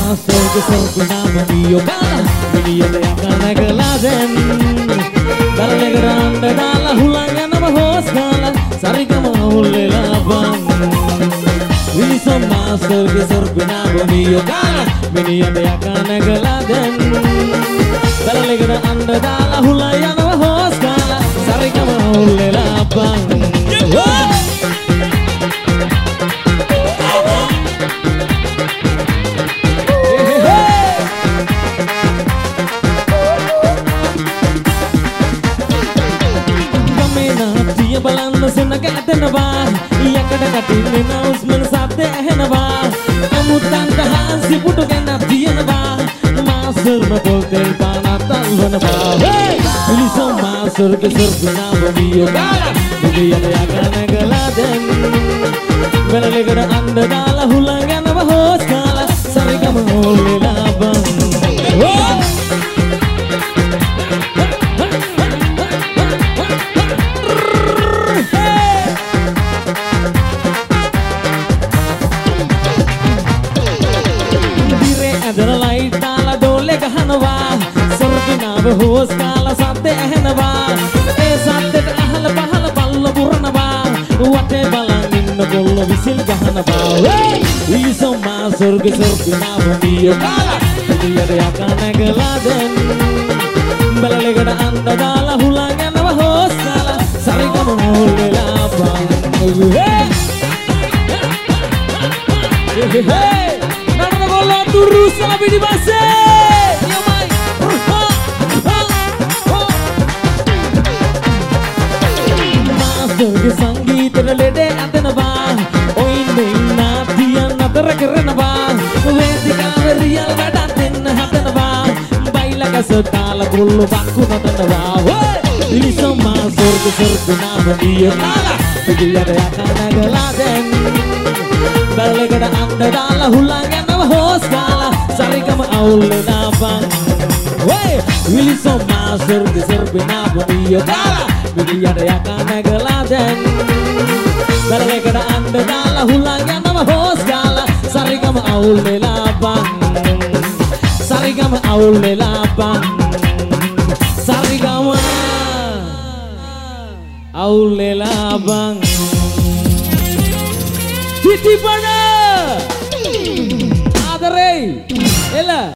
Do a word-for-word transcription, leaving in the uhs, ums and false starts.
master keserpinama biyokala Miniyada yakana geladen Dalegranda dala hulanya nama hoskala Sarigama hullela bang Wilisa master keserpinama biyokala Miniyada yakana geladen Dalegranda dala hulanya nama hoskala Sarigama hullela bang බලන්න සෙනග ඇතනවා යකඩ කටින් announcement සද්ද ඇහෙනවා අමුත්තන්ට හාන්සි පුටු ගැනක් තියෙනවා මාස්ටර්ම පොල්තෙල් පානත් අල්වනවා පිලිසම් master කෙසර්පිනා බොඩියෝ ගාලා මුදියට යකන ගලාදෙන් වෙලලෙකට අඬ දාලා හුලං යනවා හොස් කාලා සරිගම හොල්ලලා බං හොස් කාලා සද්ද ඇහෙනවා ඒ සද්දට අහල පහල බල්ල පුරනවා වටේ බලන් ඉන්න කොල්ල විසිල් ගහනවා ඊසෝ මා ස්වර්ග සර්පිනා බොඩිය කාලා ඉදියට යකා නැගලා දැන් බලලෙකට අඬ දාලා හුලං යනවා හොස් කාලා සරිගම හොල්ලලා බං හේ නඩන කොල්ල තුරු සාපිටි පස්සේ සංගීතර ලෙඩේ අදනවා ඔයින්නේ නාටියන් අතර කරනවා වේදිකාව රියල් වැඩක් දෙන්න හදනවා බයිලකස තාල ගොල්ල බක්කු නටනවා ඉලිසම් මා ස්වර්ග සර්පිනා බොඩිය කාලා පිටියට යකා නැගලා දැන් බලලෙකට අඬ දාලා හුලං යනවා හොස් කාලා සරිගම අවුල් වෙනා බං ඉලිසම් මා ස්වර්ග සර්පිනා බොඩිය කාලා පිටියට යකා නැගලා දැන් බලලෙකට අඬ දාලා හුලං යනවා හොස් කාලා සරිගම අවුල් වෙලා බං සරිගම අවුල් වෙලා බං සරිගම අවුල් වෙලා බං පිටිපණ ආදරේ එල